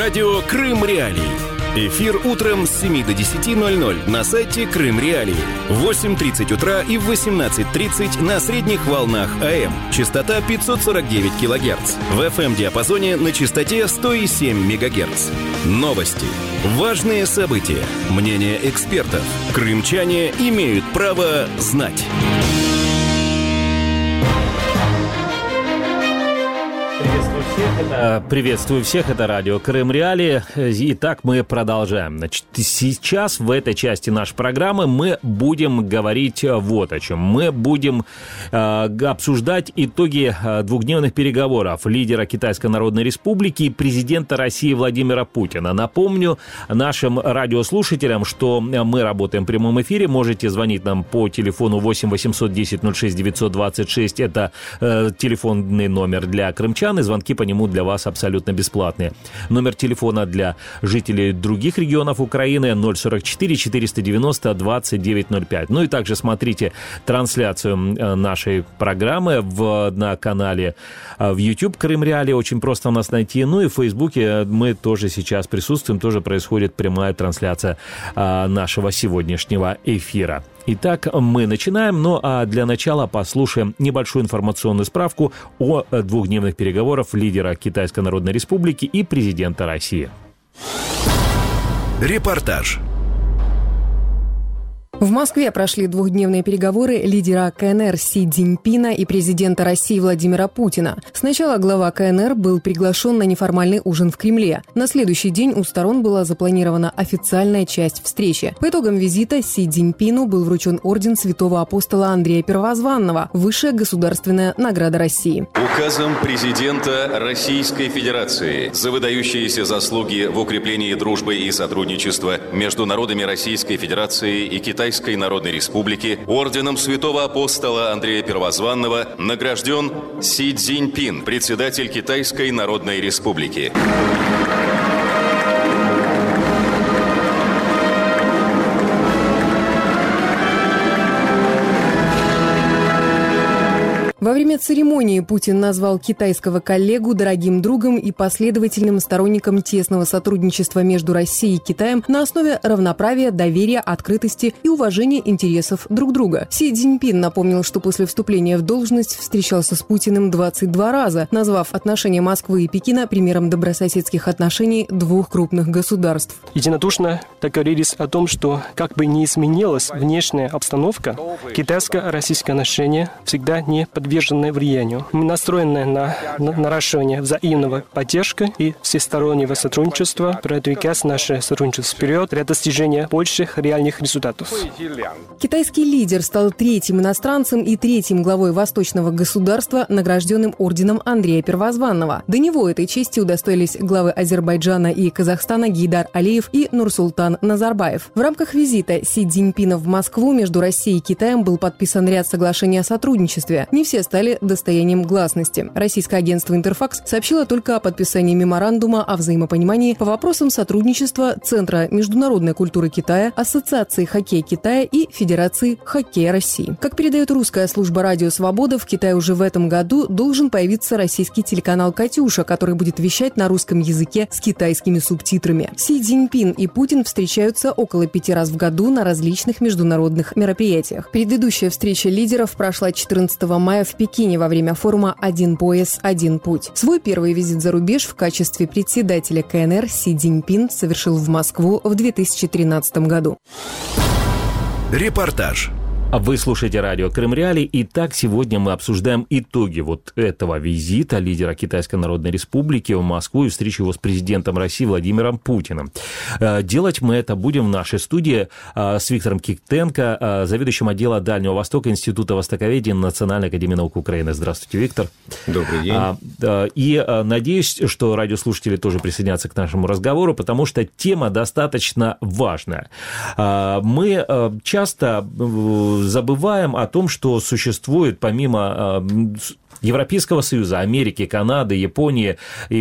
Радио Крым Реалии. Эфир утром с 7 до 10:00 на сайте Крым Реалии. В 8:30 утра и в 18:30 на средних волнах АМ. Частота 549 кГц. В FM-диапазоне на частоте 107 МГц. Новости. Важные события. Мнения экспертов. Крымчане имеют право знать. Приветствую всех, это радио Крым Реалии. Итак, мы продолжаем. Значит, сейчас в этой части нашей программы мы будем говорить вот о чем. Мы будем обсуждать итоги двухдневных переговоров лидера Китайской Народной Республики и президента России Владимира Путина. Напомню нашим радиослушателям, что мы работаем в прямом эфире. Можете звонить нам по телефону 8 800 10 06 926. Это телефонный номер для крымчан, и звонки по нему для вас абсолютно бесплатные. Номер телефона для жителей других регионов Украины 044 490 2905. Ну и также смотрите трансляцию нашей программы на канале в YouTube Крым Реалии. Очень просто нас найти. Ну и в Фейсбуке мы тоже сейчас присутствуем. Тоже происходит прямая трансляция нашего сегодняшнего эфира. Итак, мы начинаем, а для начала послушаем небольшую информационную справку о двухдневных переговорах лидера Китайской Народной Республики и президента России. Репортаж. В Москве прошли двухдневные переговоры лидера КНР Си Цзиньпина и президента России Владимира Путина. Сначала глава КНР был приглашен на неформальный ужин в Кремле. На следующий день у сторон была запланирована официальная часть встречи. По итогам визита Си Цзиньпину был вручен орден святого апостола Андрея Первозванного, высшая государственная награда России. Указом президента Российской Федерации за выдающиеся заслуги в укреплении дружбы и сотрудничества между народами Российской Федерации и Китайской Народной Республики орденом святого апостола Андрея Первозванного награжден Си Цзиньпин, председатель Китайской Народной Республики. Во время церемонии Путин назвал китайского коллегу дорогим другом и последовательным сторонником тесного сотрудничества между Россией и Китаем на основе равноправия, доверия, открытости и уважения интересов друг друга. Си Цзиньпин напомнил, что после вступления в должность встречался с Путиным 22 раза, назвав отношения Москвы и Пекина примером добрососедских отношений двух крупных государств. Единодушно договорились о том, что как бы ни изменилась внешняя обстановка, китайско-российские отношения всегда не подвержены влиянию. Мы настроены на наращивание взаимного поддержки и всестороннего сотрудничества, продвигать наше сотрудничество вперед для достижения больших реальных результатов. Китайский лидер стал третьим иностранцем и третьим главой восточного государства, награжденным орденом Андрея Первозванного. До него этой чести удостоились главы Азербайджана и Казахстана Гейдар Алиев и Нурсултан Назарбаев. В рамках визита Си Цзиньпина в Москву между Россией и Китаем был подписан ряд соглашений о сотрудничестве. Не все стали достоянием гласности. Российское агентство «Интерфакс» сообщило только о подписании меморандума о взаимопонимании по вопросам сотрудничества Центра международной культуры Китая, Ассоциации хоккея Китая и Федерации хоккея России. Как передает русская служба «Радио Свобода», в Китае уже в этом году должен появиться российский телеканал «Катюша», который будет вещать на русском языке с китайскими субтитрами. Си Цзиньпин и Путин встречаются около 5 раз в году на различных международных мероприятиях. Предыдущая встреча лидеров прошла 14 мая в Пекине во время форума «Один пояс, один путь». Свой первый визит за рубеж в качестве председателя КНР Си Цзиньпин совершил в Москву в 2013 году. Репортаж. Вы слушаете радио Крым Реалии. Итак, сегодня мы обсуждаем итоги вот этого визита лидера Китайской Народной Республики в Москву и встречу его с президентом России Владимиром Путиным. Делать мы это будем в нашей студии с Виктором Киктенко, заведующим отдела Дальнего Востока Института Востоковедения Национальной академии наук Украины. Здравствуйте, Виктор. Добрый день. И надеюсь, что радиослушатели тоже присоединятся к нашему разговору, потому что тема достаточно важная. Мы часто забываем о том, что существует помимо Европейского Союза, Америки, Канады, Японии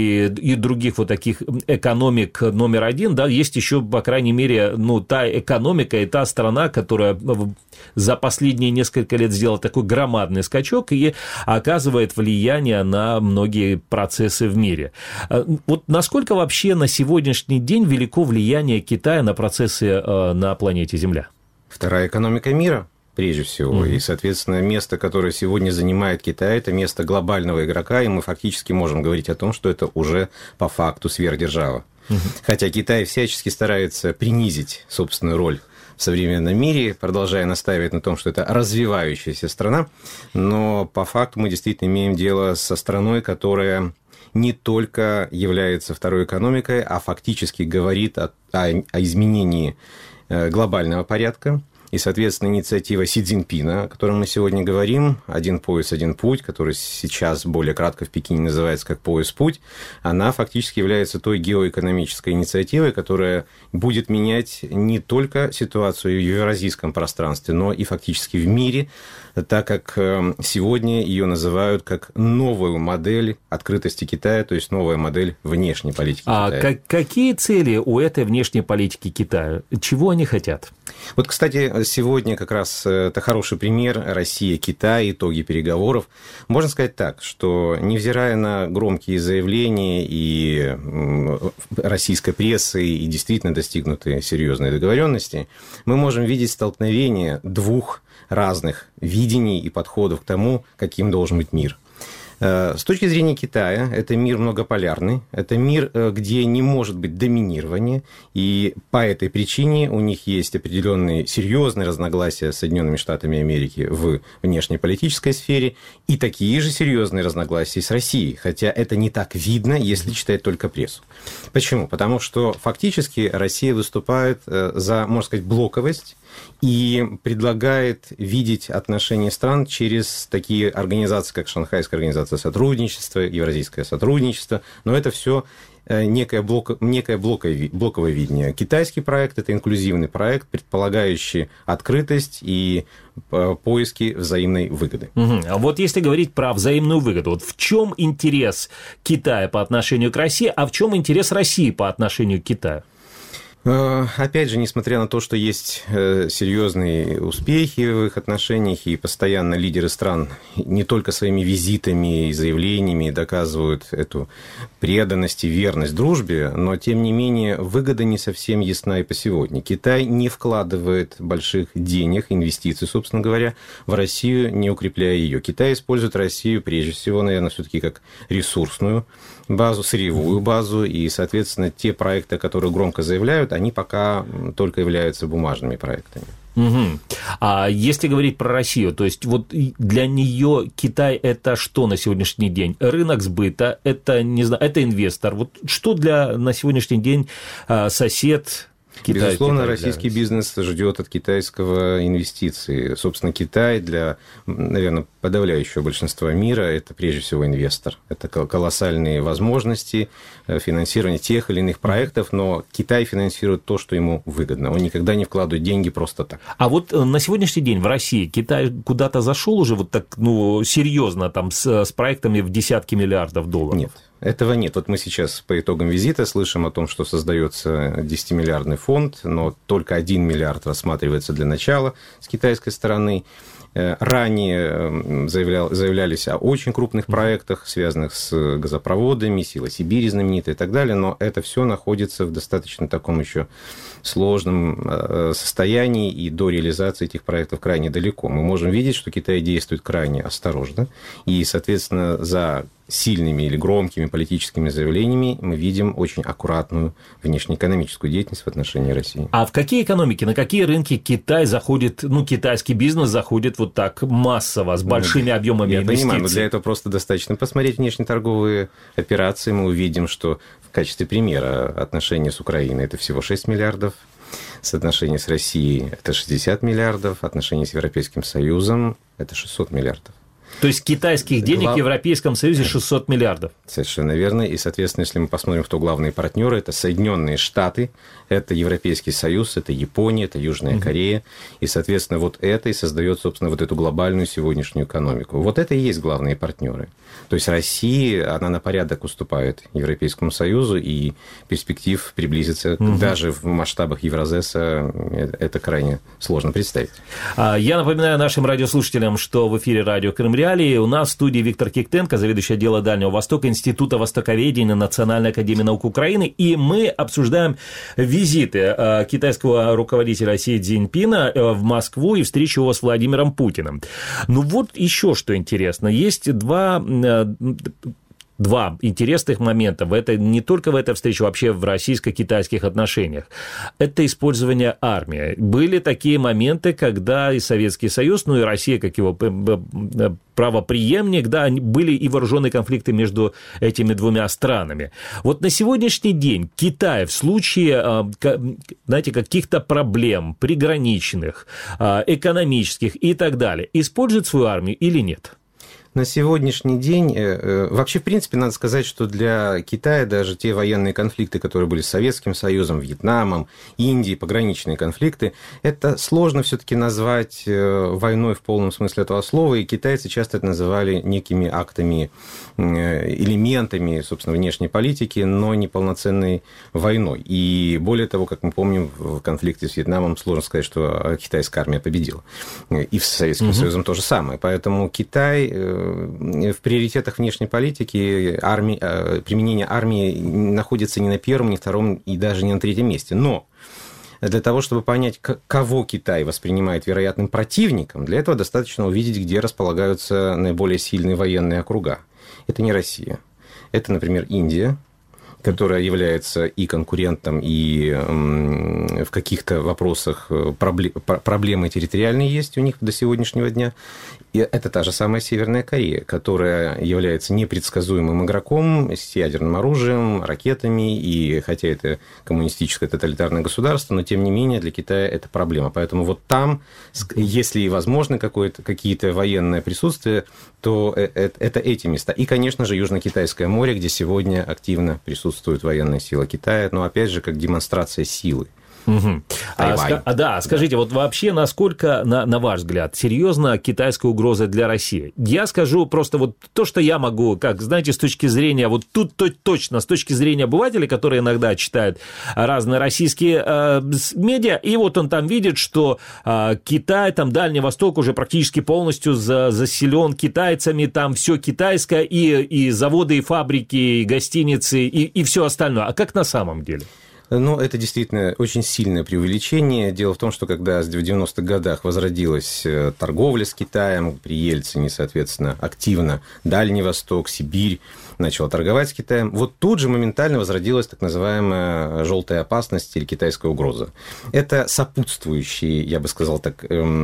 и других вот таких экономик номер один, да, есть еще, по крайней мере, ну, та экономика и та страна, которая за последние несколько лет сделала такой громадный скачок и оказывает влияние на многие процессы в мире. Вот насколько вообще на сегодняшний день велико влияние Китая на процессы на планете Земля? Вторая экономика мира, прежде всего. И, соответственно, место, которое сегодня занимает Китай, это место глобального игрока, и мы фактически можем говорить о том, что это уже по факту сверхдержава. Хотя Китай всячески старается принизить собственную роль в современном мире, продолжая настаивать на том, что это развивающаяся страна, но по факту мы действительно имеем дело со страной, которая не только является второй экономикой, а фактически говорит о изменении глобального порядка. И, соответственно, инициатива Си Цзиньпина, о которой мы сегодня говорим, «Один пояс, один путь», который сейчас более кратко в Пекине называется как «Пояс-путь», она фактически является той геоэкономической инициативой, которая будет менять не только ситуацию в евразийском пространстве, но и фактически в мире, так как сегодня ее называют как новую модель открытости Китая, то есть новая модель внешней политики Китая. А какие цели у этой внешней политики Китая? Чего они хотят? Вот, кстати, сегодня как раз это хороший пример Россия-Китай, итоги переговоров. Можно сказать так, что невзирая на громкие заявления и российской прессы и действительно достигнутые серьезные договоренности, мы можем видеть столкновение двух разных видений и подходов к тому, каким должен быть мир. С точки зрения Китая, это мир многополярный, это мир, где не может быть доминирования, и по этой причине у них есть определенные серьезные разногласия с Соединенными Штатами Америки в внешнеполитической сфере, и такие же серьезные разногласия с Россией, хотя это не так видно, если читать только прессу. Почему? Потому что фактически Россия выступает за, можно сказать, блоковость, и предлагает видеть отношения стран через такие организации, как Шанхайская организация сотрудничества, Евразийское сотрудничество, но это все некое блоковое видение. Китайский проект – это инклюзивный проект, предполагающий открытость и поиски взаимной выгоды. А вот если говорить про взаимную выгоду, вот в чем интерес Китая по отношению к России, а в чем интерес России по отношению к Китаю? Опять же, несмотря на то, что есть серьезные успехи в их отношениях, и постоянно лидеры стран не только своими визитами и заявлениями доказывают эту преданность и верность дружбе, но, тем не менее, выгода не совсем ясна и по сегодня. Китай не вкладывает больших денег, инвестиций, собственно говоря, в Россию, не укрепляя ее. Китай использует Россию, прежде всего, наверное, все-таки как ресурсную базу, сырьевую базу, и, соответственно, те проекты, которые громко заявляют, они пока только являются бумажными проектами. А если говорить про Россию, то есть вот для нее Китай – это что на сегодняшний день? Рынок сбыта, это, не знаю, это инвестор. Вот что на сегодняшний день сосед Китай? Безусловно, российский бизнес ждет от китайского инвестиций. Собственно, Китай для, наверное, подавляющего большинства мира – это прежде всего инвестор. Это колоссальные возможности финансирования тех или иных проектов, но Китай финансирует то, что ему выгодно. Он никогда не вкладывает деньги просто так. А вот на сегодняшний день в России Китай куда-то зашел уже вот так, серьезно там с проектами в десятки миллиардов долларов? Нет. Этого нет. Вот мы сейчас по итогам визита слышим о том, что создается 10-миллиардный фонд, но только 1 миллиард рассматривается для начала с китайской стороны. Ранее заявлялись о очень крупных проектах, связанных с газопроводами, Сила Сибири знаменитая и так далее, но это все находится в достаточно таком еще сложном состоянии, и до реализации этих проектов крайне далеко. Мы можем видеть, что Китай действует крайне осторожно, и, соответственно, за сильными или громкими политическими заявлениями мы видим очень аккуратную внешнеэкономическую деятельность в отношении России. А в какие экономики, на какие рынки Китай заходит, китайский бизнес заходит вот так массово, с большими объемами инвестиций? Я понимаю, но для этого просто достаточно посмотреть внешнеторговые операции. Мы увидим, что в качестве примера отношения с Украиной – это всего 6 миллиардов, отношения с Россией – это 60 миллиардов, отношения с Европейским Союзом – это 600 миллиардов. То есть китайских денег в Европейском Союзе 600 миллиардов. Совершенно верно. И, соответственно, если мы посмотрим, кто главные партнеры, это Соединенные Штаты, это Европейский Союз, это Япония, это Южная Корея. И, соответственно, вот это и создает, собственно, вот эту глобальную сегодняшнюю экономику. Вот это и есть главные партнеры. То есть Россия, она на порядок уступает Европейскому Союзу, и перспектив приблизиться даже в масштабах Евразеса это крайне сложно представить. Я напоминаю нашим радиослушателям, что в эфире радио Крым Реалии. У нас в студии Виктор Киктенко, заведующий отдела Дальнего Востока Института Востоковедения Национальной академии наук Украины, и мы обсуждаем визиты китайского руководителя Си Цзиньпина в Москву и встречу его с Владимиром Путиным. Ну вот еще что интересно. Есть два интересных момента. Это не только в этой встрече, вообще в российско-китайских отношениях. Это использование армии. Были такие моменты, когда и Советский Союз, ну и Россия, как его правопреемник, да, были и вооруженные конфликты между этими двумя странами. Вот на сегодняшний день Китай в случае, знаете, каких-то проблем приграничных, экономических и так далее, использует свою армию или нет? На сегодняшний день, вообще, в принципе, надо сказать, что для Китая даже те военные конфликты, которые были с Советским Союзом, Вьетнамом, Индией, пограничные конфликты, это сложно все-таки назвать войной в полном смысле этого слова, и китайцы часто это называли некими актами, элементами, собственно, внешней политики, но не полноценной войной. И более того, как мы помним, в конфликте с Вьетнамом сложно сказать, что китайская армия победила. И с Советским Союзом то же самое. Поэтому Китай в приоритетах внешней политики применение армии находится не на первом, не на втором и даже не на третьем месте. Но для того, чтобы понять, кого Китай воспринимает вероятным противником, для этого достаточно увидеть, где располагаются наиболее сильные военные округа. Это не Россия. Это, например, Индия, которая является и конкурентом, и в каких-то вопросах проблемы территориальные есть у них до сегодняшнего дня. И это та же самая Северная Корея, которая является непредсказуемым игроком с ядерным оружием, ракетами, и хотя это коммунистическое тоталитарное государство, но тем не менее для Китая это проблема. Поэтому вот там, если и возможно какие-то военное присутствие, то это эти места. И, конечно же, Южно-Китайское море, где сегодня активно присутствует военная сила Китая, но, опять же, как демонстрация силы. Угу. Скажите, вот вообще, насколько, на ваш взгляд, серьезна китайская угроза для России? Я скажу просто вот то, что я могу, как, знаете, с точки зрения, вот тут точно, с точки зрения обывателей, которые иногда читают разные российские медиа, и вот он там видит, что Китай, там Дальний Восток уже практически полностью заселен китайцами, там все китайское, и заводы, и фабрики, и гостиницы, и все остальное. А как на самом деле? Ну, это действительно очень сильное преувеличение. Дело в том, что когда в 90-х годах возродилась торговля с Китаем, при Ельцине, соответственно, активно Дальний Восток, Сибирь начала торговать с Китаем, вот тут же моментально возродилась так называемая желтая опасность или китайская угроза. Это сопутствующие, я бы сказал так,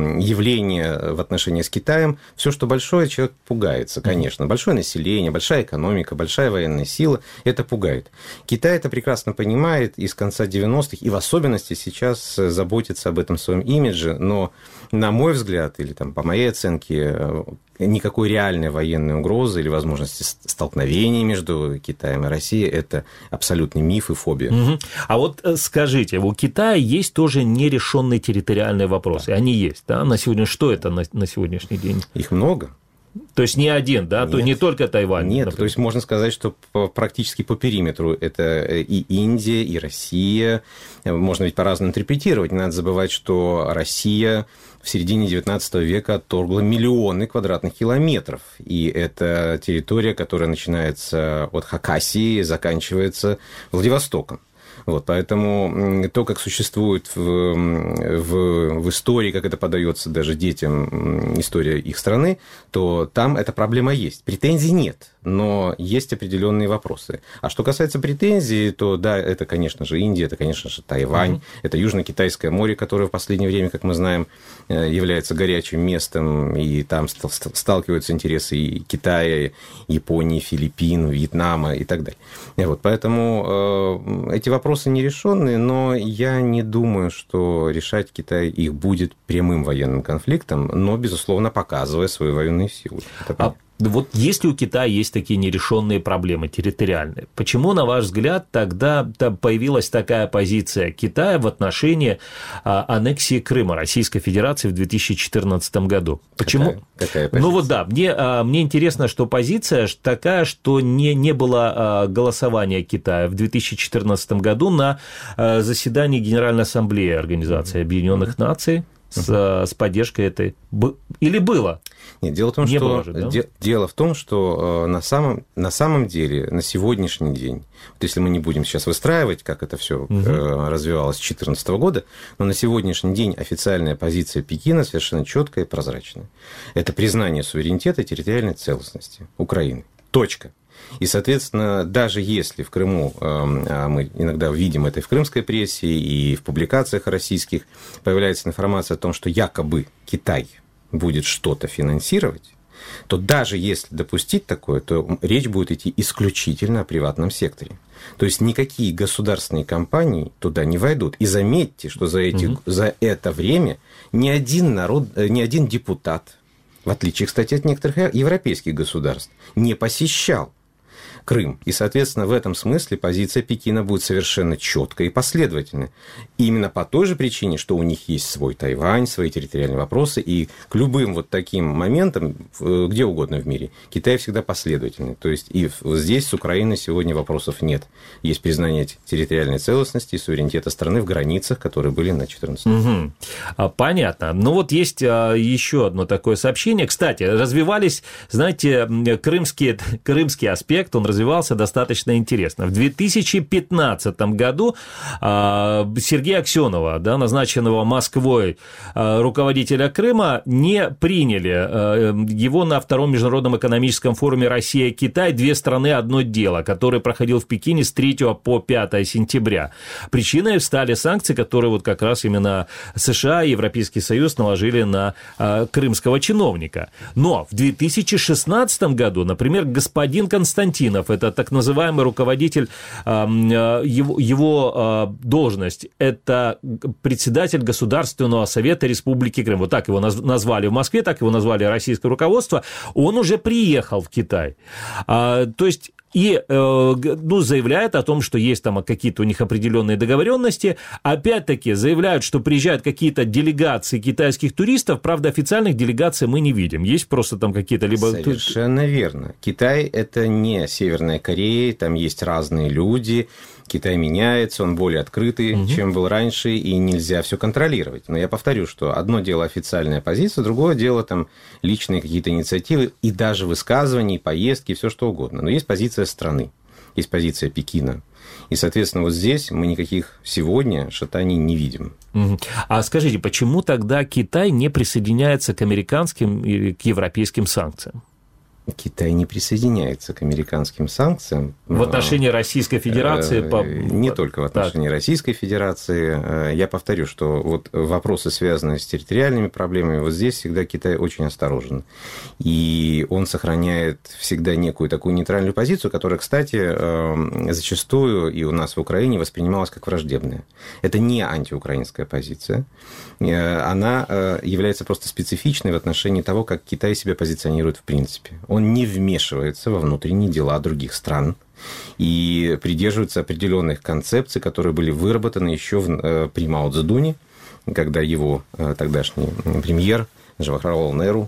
явления в отношении с Китаем. Все, что большое, человек пугается, конечно. Большое население, большая экономика, большая военная сила, это пугает. Китай это прекрасно понимает и с конца 90-х, и в особенности сейчас заботится об этом своем имидже, но, на мой взгляд, или там, по моей оценке, никакой реальной военной угрозы или возможности столкновения между Китаем и Россией – это абсолютный миф и фобия. Угу. А вот скажите, у Китая есть тоже нерешенные территориальные вопросы? Да. Они есть, да? На сегодня что это на сегодняшний день? Их много. То есть не один, да? То не только Тайвань. Нет, например. То есть можно сказать, что практически по периметру это и Индия, и Россия. Можно ведь по-разному интерпретировать. Не надо забывать, что Россия в середине XIX века отторгла миллионы квадратных километров. И это территория, которая начинается от Хакасии, заканчивается Владивостоком. Вот, поэтому то, как существует в истории, как это подается даже детям, история их страны, то там эта проблема есть. Претензий нет. но есть определенные вопросы. А что касается претензий, то да, это, конечно же, Индия, это, конечно же, Тайвань, это Южно-Китайское море, которое в последнее время, как мы знаем, является горячим местом, и там сталкиваются интересы и Китая, Японии, Филиппин, Вьетнама и так далее. Вот, поэтому эти вопросы нерешенные, но я не думаю, что решать Китай их будет прямым военным конфликтом, но, безусловно, показывая свою военную силу. Вот если у Китая есть такие нерешенные проблемы территориальные, почему, на ваш взгляд, тогда появилась такая позиция Китая в отношении аннексии Крыма Российской Федерации в 2014 году? Почему? Какая позиция? Ну вот да, мне интересно, что позиция такая, что не было голосования Китая в 2014 году на заседании Генеральной Ассамблеи Организации Объединенных Наций с поддержкой этой. Или было? Нет, дело в том, что на самом деле, на сегодняшний день, вот если мы не будем сейчас выстраивать, как это все развивалось с 2014 года, но на сегодняшний день официальная позиция Пекина совершенно четкая и прозрачная. Это признание суверенитета и территориальной целостности Украины. Точка. И, соответственно, даже если в Крыму, мы иногда видим это и в крымской прессе, и в публикациях российских, появляется информация о том, что якобы Китай будет что-то финансировать, то даже если допустить такое, то речь будет идти исключительно о приватном секторе. То есть никакие государственные компании туда не войдут. И заметьте, что за это время ни один депутат, в отличие, кстати, от некоторых европейских государств, не посещал Крым. И, соответственно, в этом смысле позиция Пекина будет совершенно четкая и последовательная. Именно по той же причине, что у них есть свой Тайвань, свои территориальные вопросы, и к любым вот таким моментам, где угодно в мире, Китай всегда последовательный. То есть и здесь с Украиной сегодня вопросов нет. Есть признание территориальной целостности и суверенитета страны в границах, которые были на 14 Понятно. Ну вот есть еще одно такое сообщение. Кстати, развивались, знаете, крымский аспект, он развивался достаточно интересно. В 2015 году Сергея Аксенова, назначенного Москвой руководителя Крыма, не приняли его на втором международном экономическом форуме «Россия-Китай. Две страны, одно дело», который проходил в Пекине с 3 по 5 сентября. Причиной стали санкции, которые вот как раз именно США и Европейский Союз наложили на крымского чиновника. Но в 2016 году, например, господин Константинов, это так называемый руководитель, его должность, это председатель Государственного совета Республики Крым. Вот так его назвали в Москве, так его назвали российское руководство. Он уже приехал в Китай. То есть и заявляет о том, что есть там какие-то у них определенные договоренности. Опять-таки заявляют, что приезжают какие-то делегации китайских туристов. Правда, официальных делегаций мы не видим. Есть просто там какие-то либо... Совершенно верно. Китай – это не Северная Корея, там есть разные люди. Китай меняется, он более открытый, чем был раньше, и нельзя все контролировать. Но я повторю, что одно дело официальная позиция, другое дело там личные какие-то инициативы и даже высказывания, поездки, все что угодно. Но есть позиция страны, есть позиция Пекина. И, соответственно, вот здесь мы никаких сегодня шатаний не видим. А скажите, почему тогда Китай не присоединяется к американским или к европейским санкциям? Китай не присоединяется к американским санкциям. В отношении Российской Федерации? Не только в отношении Российской Федерации. Я повторю, что вот вопросы, связанные с территориальными проблемами, вот здесь всегда Китай очень осторожен. И он сохраняет всегда некую такую нейтральную позицию, которая, кстати, зачастую и у нас в Украине воспринималась как враждебная. Это не антиукраинская позиция. Она является просто специфичной в отношении того, как Китай себя позиционирует в принципе. Он не вмешивается во внутренние дела других стран и придерживается определенных концепций, которые были выработаны еще при Мао Цзэдуне, когда его тогдашний премьер Джавахарлал Неру,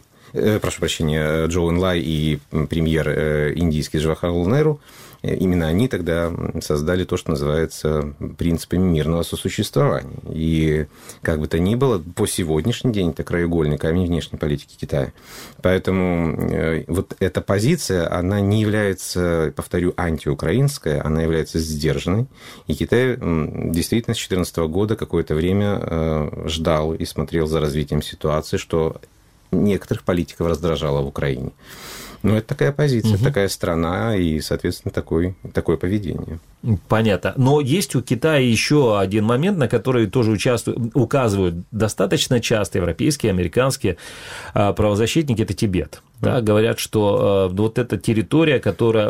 Джоу Энлай и премьер индийский Джавахарлал Неру, именно они тогда создали то, что называется принципами мирного сосуществования. И как бы то ни было, по сегодняшний день это краеугольный камень внешней политики Китая. Поэтому вот эта позиция, она не является, повторю, антиукраинской, она является сдержанной. И Китай действительно с 2014 года какое-то время ждал и смотрел за развитием ситуации, что некоторых политиков раздражало в Украине. Ну, это такая позиция, такая страна и, соответственно, такое поведение. Понятно. Но есть у Китая еще один момент, на который тоже указывают достаточно часто европейские, американские правозащитники – это Тибет. Да, говорят, что вот эта территория, которая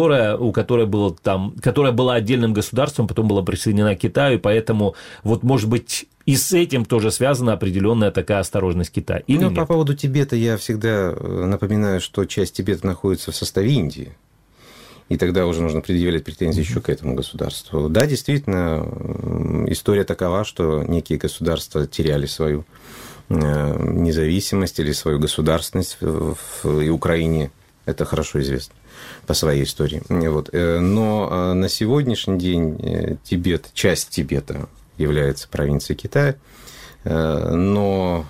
была отдельным государством, потом была присоединена к Китаю, и поэтому, вот, может быть, и с этим тоже связана определенная такая осторожность Китая. Или нет? По поводу Тибета я всегда напоминаю, что часть Тибета находится в составе Индии. И тогда уже нужно предъявлять претензии еще к этому государству. Да, действительно, история такова, что некие государства теряли свою независимость или свою государственность, и Украине это хорошо известно по своей истории. Вот. Но на сегодняшний день часть Тибета является провинцией Китая, но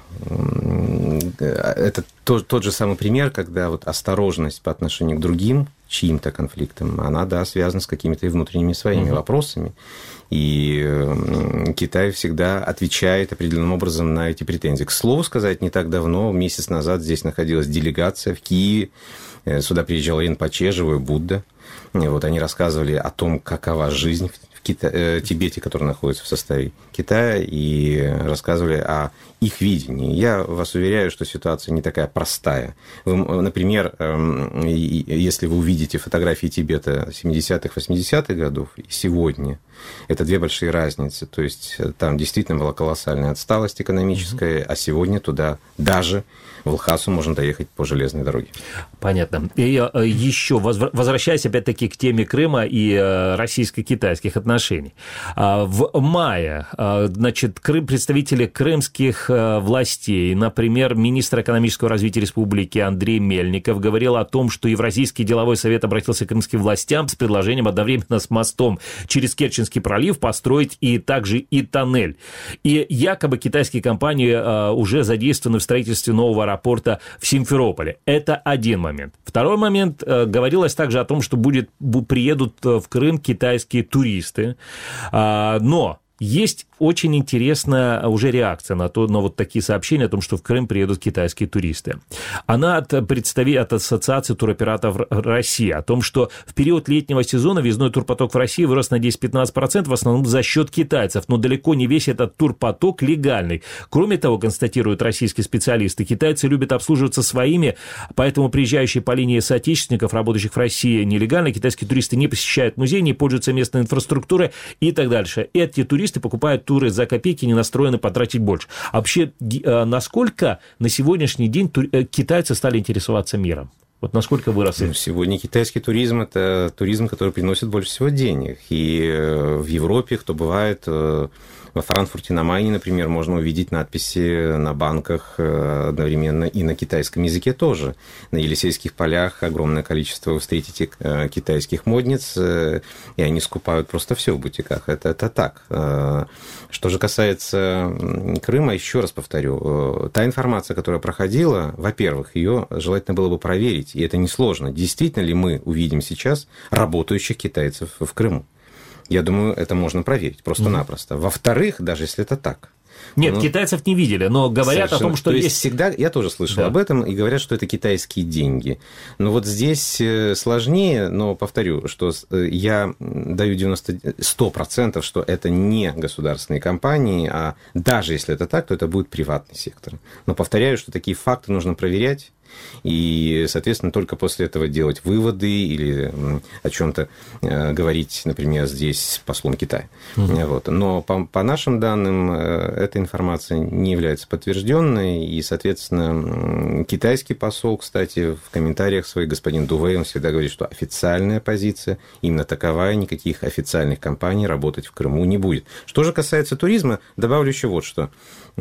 это тот же самый пример, когда вот осторожность по отношению к другим чьим-то конфликтам, она, да, связана с какими-то и внутренними своими вопросами. И Китай всегда отвечает определенным образом на эти претензии. К слову сказать, не так давно, месяц назад, здесь находилась делегация в Киеве. Сюда приезжал Ринпоче, живой Будда. Вот они рассказывали о том, какова жизнь в Тибете, который находится в составе Китая, и рассказывали о их видении. Я вас уверяю, что ситуация не такая простая. Например, если вы увидите фотографии Тибета 70-х, 80-х годов и сегодня, это две большие разницы. То есть там действительно была колоссальная отсталость экономическая, а сегодня туда даже в Лхасу можно доехать по железной дороге. Понятно. И еще, возвращаясь опять-таки к теме Крыма и российско-китайских отношений. В мае, значит, представители крымских властей, например, министр экономического развития республики Андрей Мельников говорил о том, что Евразийский деловой совет обратился к крымским властям с предложением одновременно с мостом через Керченский пролив построить и также и тоннель. И якобы китайские компании уже задействованы в строительстве нового аэропорта в Симферополе. Это один момент. Второй момент. Говорилось также о том, что приедут в Крым китайские туристы. Но есть очень интересная уже реакция на вот такие сообщения о том, что в Крым приедут китайские туристы. Она от Ассоциации туроператоров России о том, что в период летнего сезона въездной турпоток в России вырос на 10-15%, в основном за счет китайцев, но далеко не весь этот турпоток легальный. Кроме того, констатируют российские специалисты, китайцы любят обслуживаться своими, поэтому приезжающие по линии соотечественников, работающих в России нелегально, китайские туристы не посещают музей, не пользуются местной инфраструктурой и так дальше. Эти туристы покупают туры за копейки, не настроены потратить больше. А вообще, насколько на сегодняшний день китайцы стали интересоваться миром? Вот насколько вырос? Сегодня китайский туризм – это туризм, который приносит больше всего денег. И в Европе, кто бывает, во Франкфурте на Майне, например, можно увидеть надписи на банках одновременно и на китайском языке тоже. На Елисейских полях огромное количество вы встретите китайских модниц, и они скупают просто все в бутиках. Это так. Что же касается Крыма, еще раз повторю, та информация, которая проходила, во-первых, ее желательно было бы проверить, и это несложно. Действительно ли мы увидим сейчас работающих китайцев в Крыму? Я думаю, это можно проверить просто-напросто. Во-вторых, даже если это так. Нет, китайцев не видели, но говорят о том, что есть... Всегда, я тоже слышал об этом, и говорят, что это китайские деньги. Но вот здесь сложнее, но повторю, что я даю 100%, что это не государственные компании, а даже если это так, то это будет приватный сектор. Но повторяю, что такие факты нужно проверять, и, соответственно, только после этого делать выводы или о чем-то говорить, например, здесь с послом Китая. Вот. Но по нашим данным, эта информация не является подтвержденной, и, соответственно, китайский посол, кстати, в комментариях своих, господин Дувей, он всегда говорит, что официальная позиция именно таковая, никаких официальных компаний работать в Крыму не будет. Что же касается туризма, добавлю еще вот что.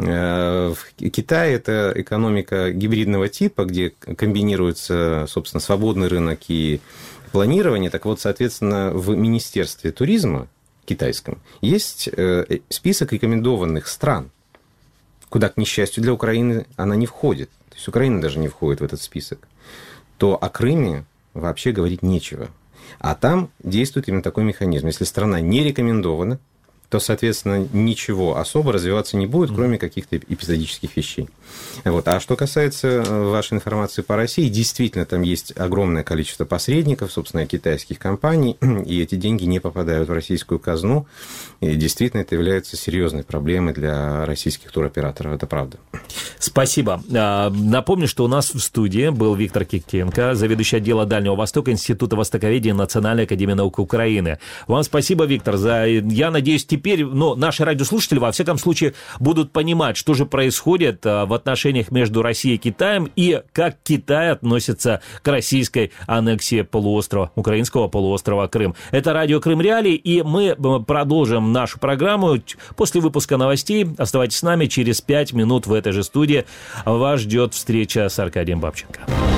В Китае это экономика гибридного типа, где комбинируется, собственно, свободный рынок и планирование. Так вот, соответственно, в Министерстве туризма китайском есть список рекомендованных стран, куда, к несчастью для Украины, она не входит. То есть Украина даже не входит в этот список. То о Крыме вообще говорить нечего. А там действует именно такой механизм. Если страна не рекомендована, то, соответственно, ничего особо развиваться не будет, кроме каких-то эпизодических вещей. Вот. А что касается вашей информации по России, действительно, там есть огромное количество посредников, собственно, китайских компаний, и эти деньги не попадают в российскую казну, и действительно это является серьезной проблемой для российских туроператоров, это правда. Спасибо. Напомню, что у нас в студии был Виктор Киктенко, заведующий отдела Дальнего Востока Института Востоковедения Национальной академии наук Украины. Вам спасибо, Виктор, я надеюсь, теперь наши радиослушатели, во всяком случае, будут понимать, что же происходит в отношениях между Россией и Китаем и как Китай относится к российской аннексии полуострова, украинского полуострова Крым. Это радио Крым Реалии, и мы продолжим нашу программу после выпуска новостей. Оставайтесь с нами, через 5 минут в этой же студии вас ждет встреча с Аркадием Бабченко.